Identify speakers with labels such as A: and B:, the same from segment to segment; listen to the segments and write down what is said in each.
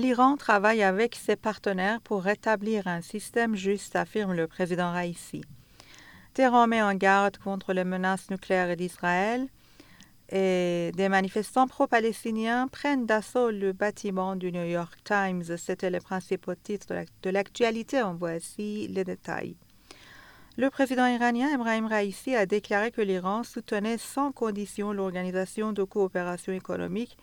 A: L'Iran travaille avec ses partenaires pour rétablir un système juste, affirme le président Raïssi. Téhéran met en garde contre les menaces nucléaires d'Israël et des manifestants pro-palestiniens prennent d'assaut le bâtiment du New York Times. C'était les principaux titres de l'actualité. En voici les détails. Le président iranien Ebrahim Raïssi a déclaré que l'Iran soutenait sans condition l'Organisation de coopération économique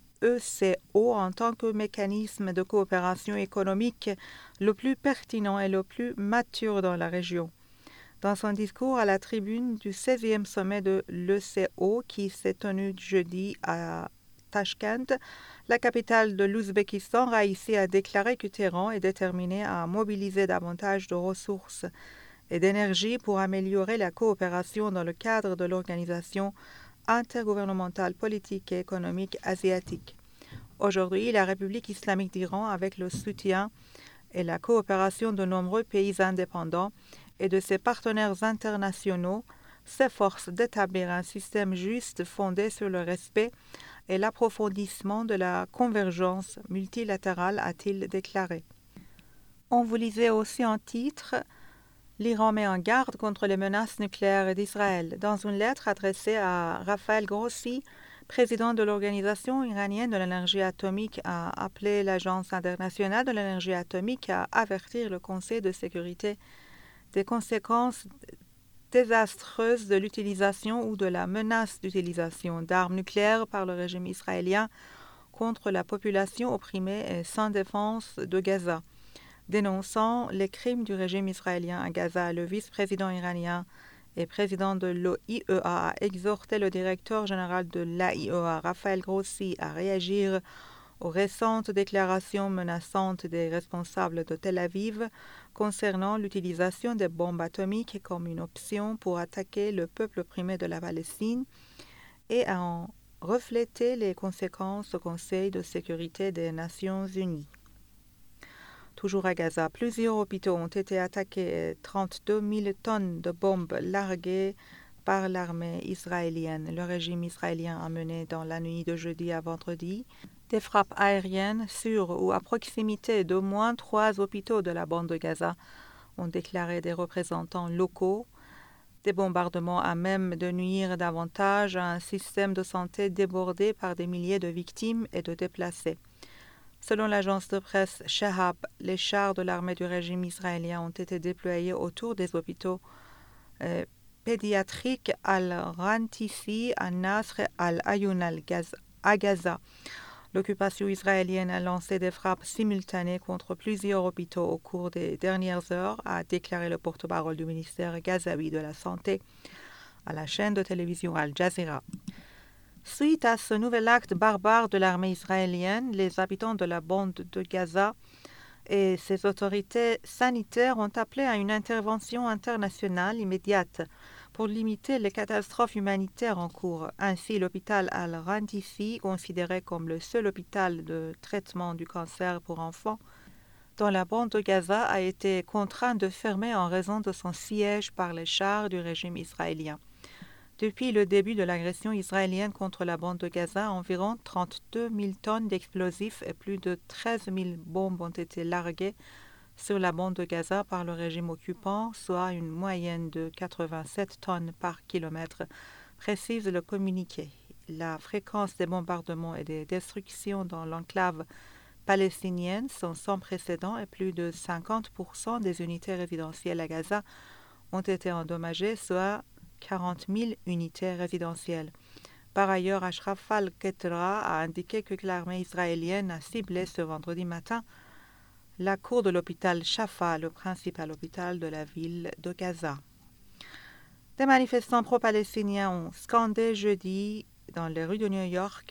A: ECO en tant que mécanisme de coopération économique le plus pertinent et le plus mature dans la région. Dans son discours à la tribune du 16e sommet de l'ECO qui s'est tenu jeudi à Tashkent, la capitale de l'Ouzbékistan, Raïssi a déclaré que Téhéran est déterminé à mobiliser davantage de ressources et d'énergie pour améliorer la coopération dans le cadre de l'Organisation intergouvernementale politique et économique asiatique. Aujourd'hui, la République islamique d'Iran, avec le soutien et la coopération de nombreux pays indépendants et de ses partenaires internationaux, s'efforce d'établir un système juste fondé sur le respect et l'approfondissement de la convergence multilatérale, a-t-il déclaré. On vous lisait aussi en titre « L'Iran met en garde contre les menaces nucléaires d'Israël ». Dans une lettre adressée à Raphaël Grossi, président de l'Organisation iranienne de l'énergie atomique, a appelé l'Agence internationale de l'énergie atomique à avertir le Conseil de sécurité des conséquences désastreuses de l'utilisation ou de la menace d'utilisation d'armes nucléaires par le régime israélien contre la population opprimée et sans défense de Gaza. Dénonçant les crimes du régime israélien à Gaza, le vice-président iranien et président de l'OIEA a exhorté le directeur général de l'AIEA, Raphaël Grossi, à réagir aux récentes déclarations menaçantes des responsables de Tel Aviv concernant l'utilisation des bombes atomiques comme une option pour attaquer le peuple opprimé de la Palestine et à en refléter les conséquences au Conseil de sécurité des Nations unies. Toujours à Gaza, plusieurs hôpitaux ont été attaqués et 32 000 tonnes de bombes larguées par l'armée israélienne. Le régime israélien a mené dans la nuit de jeudi à vendredi des frappes aériennes sur ou à proximité d'au moins 3 hôpitaux de la bande de Gaza, ont déclaré des représentants locaux. Des bombardements à même de nuire davantage à un système de santé débordé par des milliers de victimes et de déplacés. Selon l'agence de presse Shahab, les chars de l'armée du régime israélien ont été déployés autour des hôpitaux pédiatriques Al-Rantissi, Al-Nasr et Al-Ayoun à Gaza. L'occupation israélienne a lancé des frappes simultanées contre plusieurs hôpitaux au cours des dernières heures, a déclaré le porte-parole du ministère gazaoui de la Santé à la chaîne de télévision Al Jazeera. Suite à ce nouvel acte barbare de l'armée israélienne, les habitants de la bande de Gaza et ses autorités sanitaires ont appelé à une intervention internationale immédiate pour limiter les catastrophes humanitaires en cours. Ainsi, l'hôpital Al-Rantissi, considéré comme le seul hôpital de traitement du cancer pour enfants dans la bande de Gaza, a été contraint de fermer en raison de son siège par les chars du régime israélien. Depuis le début de l'agression israélienne contre la bande de Gaza, environ 32 000 tonnes d'explosifs et plus de 13 000 bombes ont été larguées sur la bande de Gaza par le régime occupant, soit une moyenne de 87 tonnes par kilomètre, précise le communiqué. La fréquence des bombardements et des destructions dans l'enclave palestinienne sont sans précédent et plus de 50% des unités résidentielles à Gaza ont été endommagées, soit 40 000 unités résidentielles. Par ailleurs, Ashraf al-Qatra a indiqué que l'armée israélienne a ciblé ce vendredi matin la cour de l'hôpital Shafa, le principal hôpital de la ville de Gaza. Des manifestants pro-palestiniens ont scandé jeudi dans les rues de New York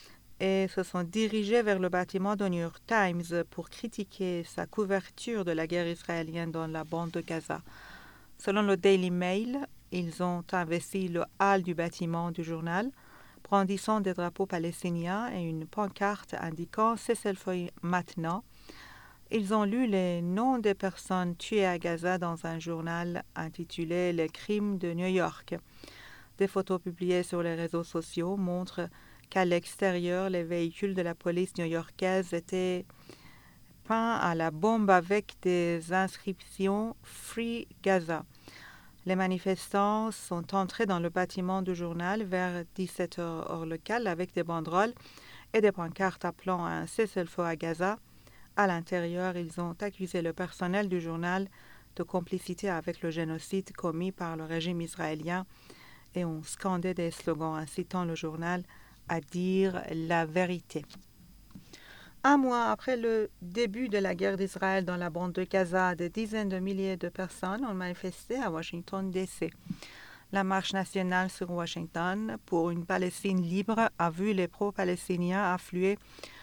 A: et se sont dirigés vers le bâtiment de New York Times pour critiquer sa couverture de la guerre israélienne dans la bande de Gaza. Selon le Daily Mail, ils ont investi le hall du bâtiment du journal, brandissant des drapeaux palestiniens et une pancarte indiquant « Cessez-le-feu maintenant ». Ils ont lu les noms des personnes tuées à Gaza dans un journal intitulé « Les crimes de New York ». Des photos publiées sur les réseaux sociaux montrent qu'à l'extérieur, les véhicules de la police new-yorkaise étaient peint à la bombe avec des inscriptions Free Gaza. Les manifestants sont entrés dans le bâtiment du journal vers 17h heure locale avec des banderoles et des pancartes appelant à un cessez-le-feu à Gaza. À l'intérieur, ils ont accusé le personnel du journal de complicité avec le génocide commis par le régime israélien et ont scandé des slogans incitant le journal à dire la vérité. Un mois après le début de la guerre d'Israël dans la bande de Gaza, des dizaines de milliers de personnes ont manifesté à Washington, D.C. La marche nationale sur Washington pour une Palestine libre a vu les pro-palestiniens affluer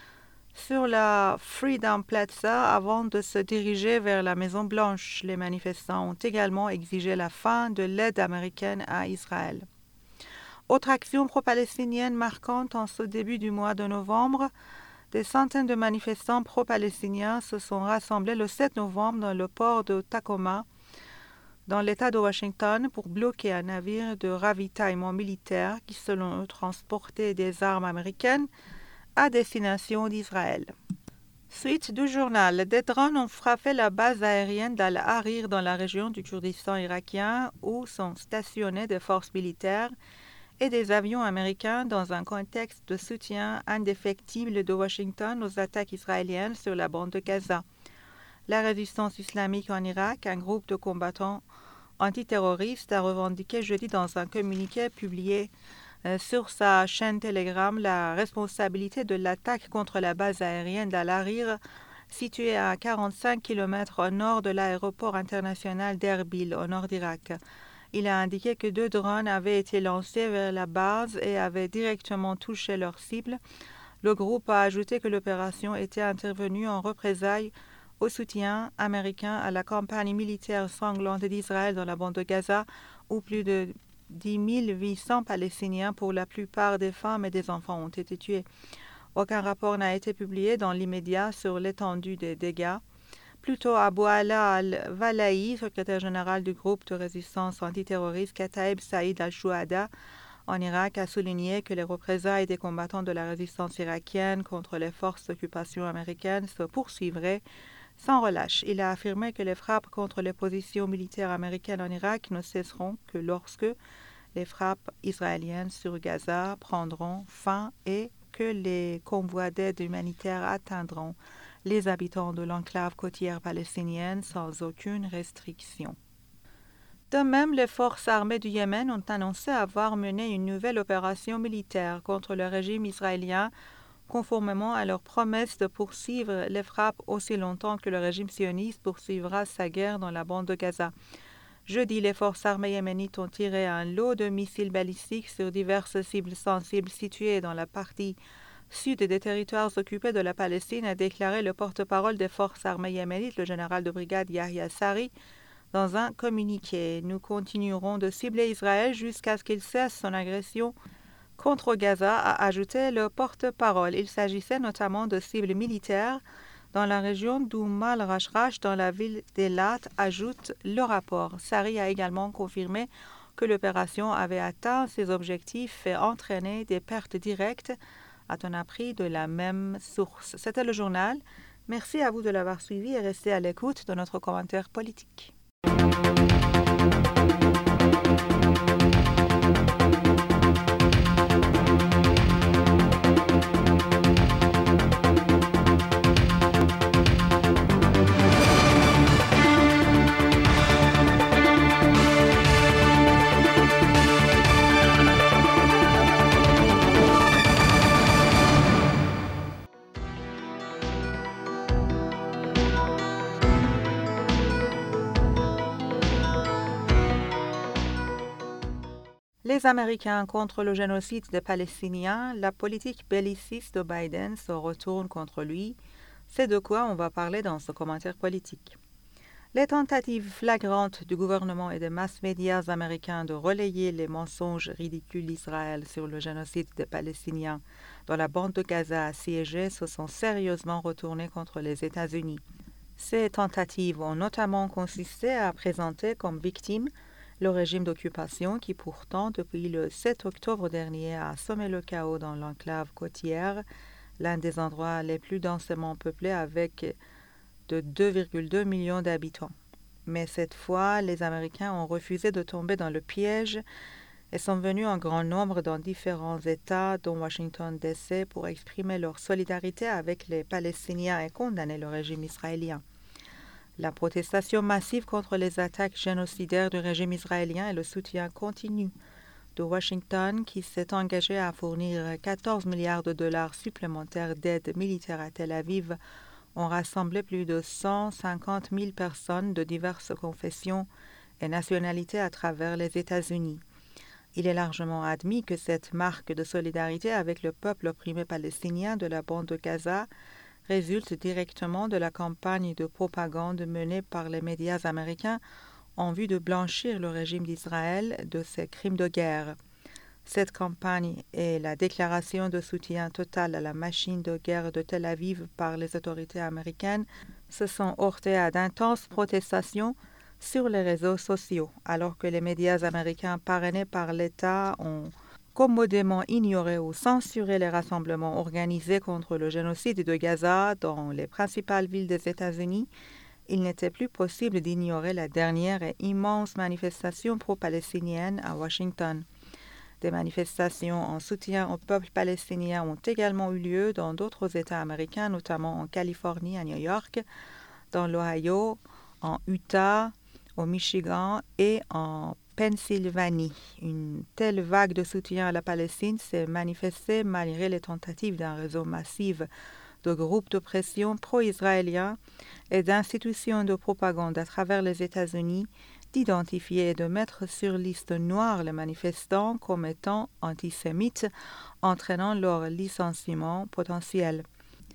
A: sur la Freedom Plaza avant de se diriger vers la Maison-Blanche. Les manifestants ont également exigé la fin de l'aide américaine à Israël. Autre action pro-palestinienne marquante en ce début du mois de novembre, des centaines de manifestants pro-palestiniens se sont rassemblés le 7 novembre dans le port de Tacoma, dans l'État de Washington, pour bloquer un navire de ravitaillement militaire qui, selon eux, transportait des armes américaines à destination d'Israël. Suite du journal, des drones ont frappé la base aérienne d'Al-Harir dans la région du Kurdistan irakien où sont stationnées des forces militaires et des avions américains dans un contexte de soutien indéfectible de Washington aux attaques israéliennes sur la bande de Gaza. La résistance islamique en Irak, un groupe de combattants antiterroristes, a revendiqué jeudi dans un communiqué publié sur sa chaîne Telegram la responsabilité de l'attaque contre la base aérienne d'Al-Harir, située à 45 km au nord de l'aéroport international d'Erbil, au nord d'Irak. Il a indiqué que 2 drones avaient été lancés vers la base et avaient directement touché leur cible. Le groupe a ajouté que l'opération était intervenue en représailles au soutien américain à la campagne militaire sanglante d'Israël dans la bande de Gaza, où plus de 10 800 Palestiniens, pour la plupart des femmes et des enfants, ont été tués. Aucun rapport n'a été publié dans l'immédiat sur l'étendue des dégâts. Plus tôt, Abu Ala al-Wala'i, secrétaire général du groupe de résistance antiterroriste Kataib Saïd al-Shuhada en Irak, a souligné que les représailles des combattants de la résistance irakienne contre les forces d'occupation américaines se poursuivraient sans relâche. Il a affirmé que les frappes contre les positions militaires américaines en Irak ne cesseront que lorsque les frappes israéliennes sur Gaza prendront fin et que les convois d'aide humanitaire atteindront les habitants de l'enclave côtière palestinienne sans aucune restriction. De même, les forces armées du Yémen ont annoncé avoir mené une nouvelle opération militaire contre le régime israélien, conformément à leur promesse de poursuivre les frappes aussi longtemps que le régime sioniste poursuivra sa guerre dans la bande de Gaza. Jeudi, les forces armées yéménites ont tiré un lot de missiles balistiques sur diverses cibles sensibles situées dans la partie sud des territoires occupés de la Palestine, a déclaré le porte-parole des forces armées yéménites, le général de brigade Yahya Sarri, dans un communiqué. Nous continuerons de cibler Israël jusqu'à ce qu'il cesse son agression contre Gaza, a ajouté le porte-parole. Il s'agissait notamment de cibles militaires dans la région d'Oum al-Rashrash, dans la ville d'Elat, ajoute le rapport. Sarri a également confirmé que l'opération avait atteint ses objectifs et entraîné des pertes directes, a-t-on appris de la même source. C'était le journal. Merci à vous de l'avoir suivi et restez à l'écoute de notre commentaire politique. Les Américains contre le génocide des Palestiniens, la politique belliciste de Biden se retourne contre lui. C'est de quoi on va parler dans ce commentaire politique. Les tentatives flagrantes du gouvernement et des mass médias américains de relayer les mensonges ridicules d'Israël sur le génocide des Palestiniens dans la bande de Gaza assiégée se sont sérieusement retournées contre les États-Unis. Ces tentatives ont notamment consisté à présenter comme victime le régime d'occupation qui pourtant, depuis le 7 octobre dernier, a semé le chaos dans l'enclave côtière, l'un des endroits les plus densément peuplés avec de 2,2 millions d'habitants. Mais cette fois, les Américains ont refusé de tomber dans le piège et sont venus en grand nombre dans différents États, dont Washington, D.C., pour exprimer leur solidarité avec les Palestiniens et condamner le régime israélien. La protestation massive contre les attaques génocidaires du régime israélien et le soutien continu de Washington, qui s'est engagé à fournir 14 milliards de dollars supplémentaires d'aide militaire à Tel Aviv, ont rassemblé plus de 150 000 personnes de diverses confessions et nationalités à travers les États-Unis. Il est largement admis que cette marque de solidarité avec le peuple opprimé palestinien de la bande de Gaza résulte directement de la campagne de propagande menée par les médias américains en vue de blanchir le régime d'Israël de ses crimes de guerre. Cette campagne et la déclaration de soutien total à la machine de guerre de Tel Aviv par les autorités américaines se sont heurtées à d'intenses protestations sur les réseaux sociaux, alors que les médias américains parrainés par l'État ont commodément ignoré ou censuré les rassemblements organisés contre le génocide de Gaza dans les principales villes des États-Unis. Il n'était plus possible d'ignorer la dernière et immense manifestation pro-palestinienne à Washington. Des manifestations en soutien au peuple palestinien ont également eu lieu dans d'autres États américains, notamment en Californie, à New York, dans l'Ohio, en Utah, au Michigan et en Pennsylvanie. Une telle vague de soutien à la Palestine s'est manifestée malgré les tentatives d'un réseau massif de groupes de pression pro-israéliens et d'institutions de propagande à travers les États-Unis d'identifier et de mettre sur liste noire les manifestants comme étant antisémites, entraînant leur licenciement potentiel.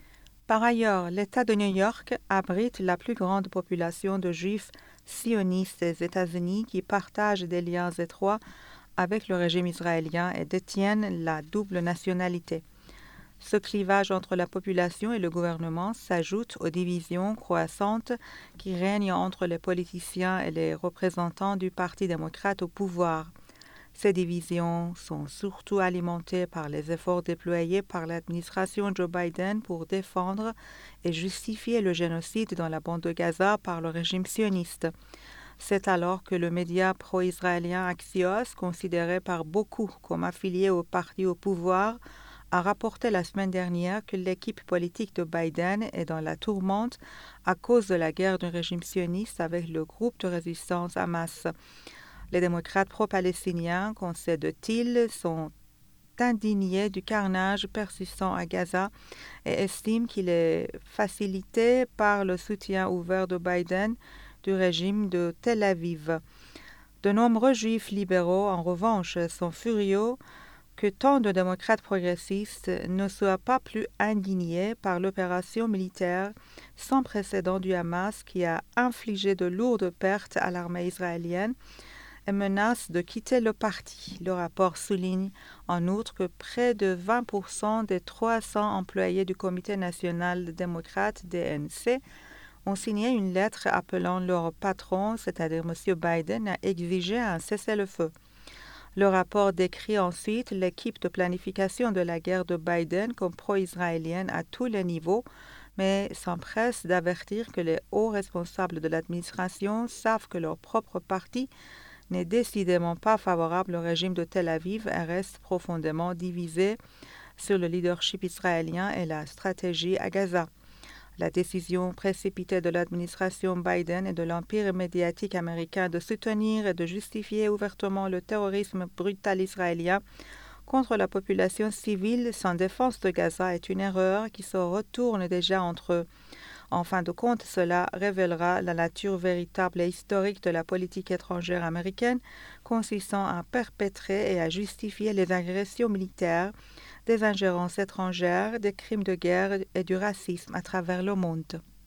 A: Par ailleurs, l'État de New York abrite la plus grande population de juifs sionistes des États-Unis qui partagent des liens étroits avec le régime israélien et détiennent la double nationalité. Ce clivage entre la population et le gouvernement s'ajoute aux divisions croissantes qui règnent entre les politiciens et les représentants du Parti démocrate au pouvoir. Ces divisions sont surtout alimentées par les efforts déployés par l'administration Joe Biden pour défendre et justifier le génocide dans la bande de Gaza par le régime sioniste. C'est alors que le média pro-israélien Axios, considéré par beaucoup comme affilié au parti au pouvoir, a rapporté la semaine dernière que l'équipe politique de Biden est dans la tourmente à cause de la guerre du régime sioniste avec le groupe de résistance Hamas. Les démocrates pro-palestiniens, concède-t-il, sont indignés du carnage persistant à Gaza et estiment qu'il est facilité par le soutien ouvert de Biden du régime de Tel Aviv. De nombreux juifs libéraux, en revanche, sont furieux que tant de démocrates progressistes ne soient pas plus indignés par l'opération militaire sans précédent du Hamas qui a infligé de lourdes pertes à l'armée israélienne et menace de quitter le parti. Le rapport souligne en outre que près de 20% des 300 employés du Comité national démocrate DNC ont signé une lettre appelant leur patron, c'est-à-dire M. Biden, à exiger un cessez-le-feu. Le rapport décrit ensuite l'équipe de planification de la guerre de Biden comme pro-israélienne à tous les niveaux, mais s'empresse d'avertir que les hauts responsables de l'administration savent que leur propre parti n'est décidément pas favorable au régime de Tel Aviv et reste profondément divisé sur le leadership israélien et la stratégie à Gaza. La décision précipitée de l'administration Biden et de l'empire médiatique américain de soutenir et de justifier ouvertement le terrorisme brutal israélien contre la population civile sans défense de Gaza est une erreur qui se retourne déjà entre eux. En fin de compte, cela révélera la nature véritable et historique de la politique étrangère américaine, consistant à perpétrer et à justifier les agressions militaires, des ingérences étrangères, des crimes de guerre et du racisme à travers le monde.